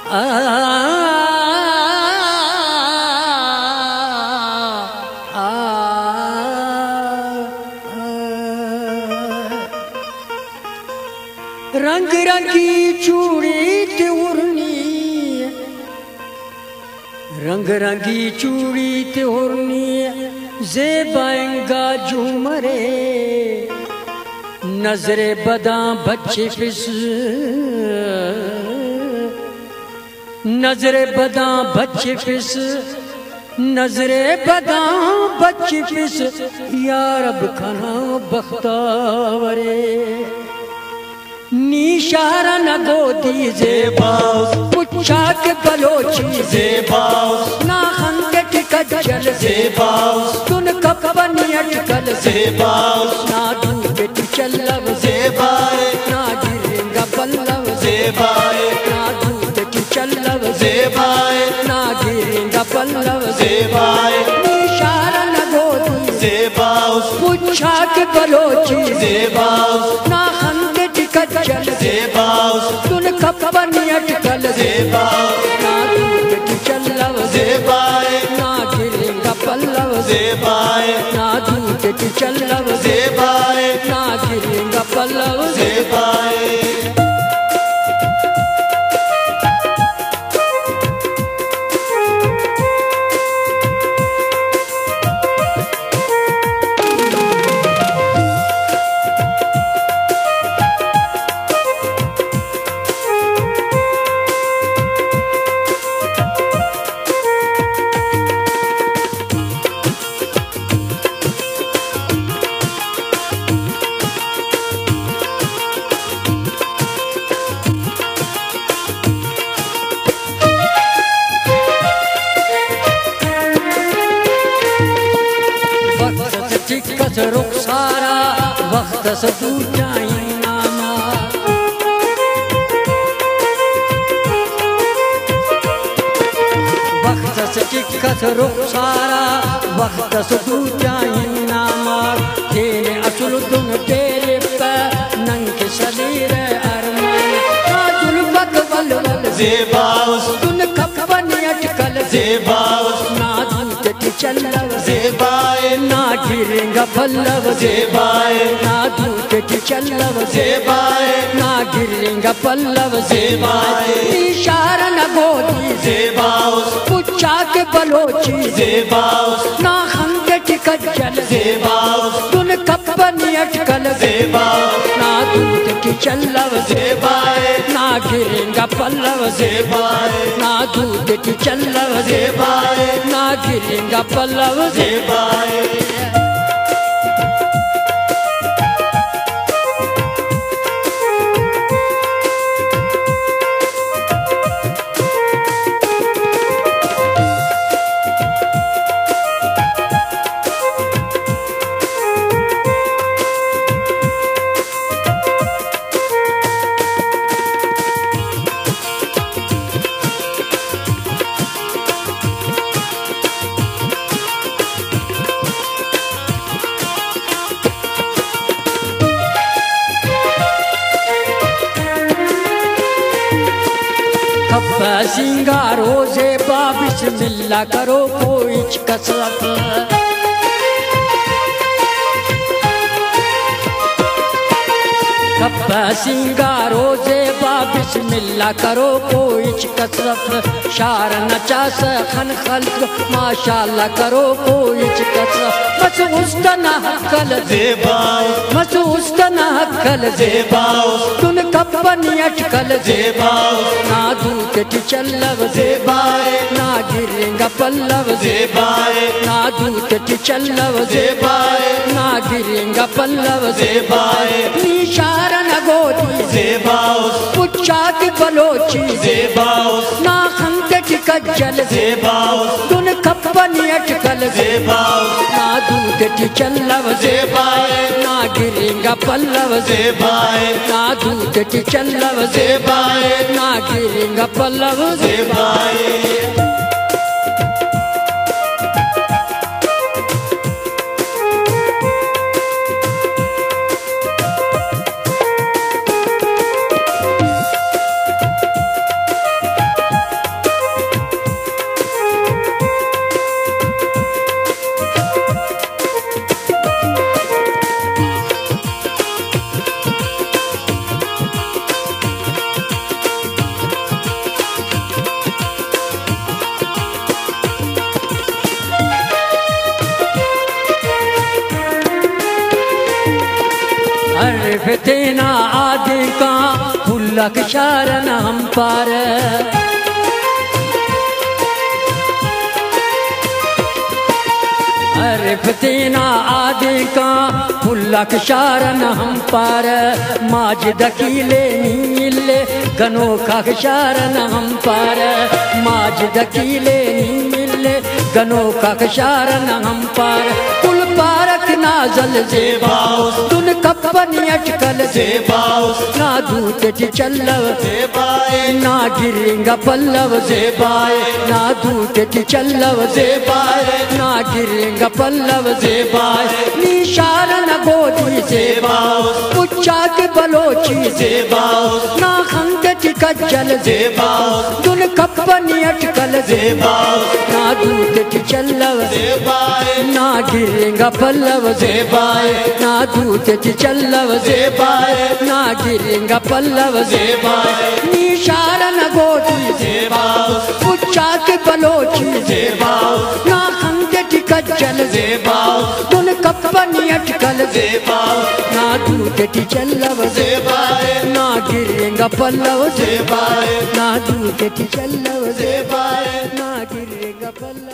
आ, आ, रंग रंगी चूड़ी ते उड़नी, रंग रंगी चूड़ी ते उड़नी, ज़ेबाएंगा झूमरे, नजरे बदा बच्चे फिस, नजरे बदा बच्चे फिस, नजरे बदा बच्चे फिस, या रब खाना बख्तावरे। निशारा न गोदी ज़ेबाउस, पुच्छा के बलोची ज़ेबाउस, ना खंगे टिकट चल ज़ेबाउस, तुन कपनी अटकल ज़ेबाउस, ना दूके तू चल्लव ज़ेबाए, ना गिरेंगा पल्लव ज़ेबाए, ना दूके तू चल्लव ज़ेबाए, ना गिरेंगा पल्लव ज़ेबाए। निशारा न गोदी ज़ेबाउस, पुच्छा के बलोची ज़ेबाउस, ना खंगे कच्चल ज़ेबाउस, तुन कपनी अटकल ज़ेबाउस, ना दूके चल्लव ज़ेबाए, ना गिरेंगा पल्लव ज़ेबाए, ना दूके चल्लव ज़ेबाए, ना गिरेंगा पल्लव ज़ेबाए। टिकस रुखसारा वक्त से तू जाई नामा, वक्त से टिकस रुखसारा वक्त से तू जाई नामा। तेरे असुल तुम तेरे पे नंग शरीर अरमान, आजुल बक वल ज़ेबाउस, तुन कपनी अटकल ज़ेबाउस, ना दूके चल्लव ज़ेबाए, ना गिरेंगा पल्लव ज़ेबाए, ना दूके चल्लव ज़ेबाए, ना गिरेंगा पल्लव ज़ेबाए। इशारा न गोदी ज़ेबाउस, पुच्छा के बलोची ज़ेबाउस, ना खंगे टिकट चल ज़ेबाउस, तुन कपनी अटकल ज़ेबाउस, ना दूके चल्लव ज़ेबाए, ना गिरेंगा पल्लव ज़ेबाए, ना दूके चल्लव ज़ेबाए, ना गिरेंगा पल्लव ज़ेबाए। सिंगारो ज़ेबा बिस्मिल्लाह करो कोई कसरत, सिंगारो ज़ेबा बिस्मिल्लाह करो कोई कसरत, शार नचा सखन खल्क माशाल्लाह करो कोई कसरत। मस उस्तना हक्कल ज़ेबाउस, मस उस्तना हक्कल ज़ेबाउस, तुन कपनी अटकल ज़ेबाउस, ना दूके चल्लव ज़ेबाए, ना गिरेंगा पल्लव ज़ेबाए, ना दूके चल्लव ज़ेबाए, ना गिरेंगा पल्लव ज़ेबाए। निशारा न गोदी ज़ेबाउस, पुच्छा के बलोची ज़ेबाउस, ना खंगे टिकट चल ज़ेबाउस, तुन कपनी अटकल ज़ेबाउस, ना दूके चल्लव ज़ेबाए, ना गिरेंगा पल्लव ज़ेबाए, ना दूके चल्लव ज़ेबाए, ना गिरेंगा पल्लव ज़ेबाए। फितेना आदि का फुल्लक शारन हम पर अरे फितेना आदि का फुल्लक शारन हम पर माजिद कीले नीले गनो का शारन हम पर माजिद कीले नीले गनो का शारन हम पर कुल पारक नाजल जेबाओ तुन कपनी अटकल जेबाओ ना दूत चल्लव जेबाए ना गिरेंगा पल्लव जेबाए ना दूत चल्लव जेबाए ना गिरेंगा पल्लव जेबाए निशारन गोदी जेबाओ उच्चा के बलोची जेबाओ ना खंगत कज्जल जेबाओ तुन कपनी अटकल जेबाओ ना दूत चल्लव जेबाए ना गिरेंगा पल्लव जेबाए ना दूत चल्लव जेबाए ना गिरेंगा पल्लव जेबाए निशारन गोदी जेबाओ उच्चा के बलोची जेबाओ ना खंगत कज्जल जेबाओ तुन कपनी अटकल जेबाओ ना दूत चल्लव जेबाए ना गिरेंगा पल्लव जेबाए ना दूत चल्लव जेबाए ना गिरेंगा पल्लव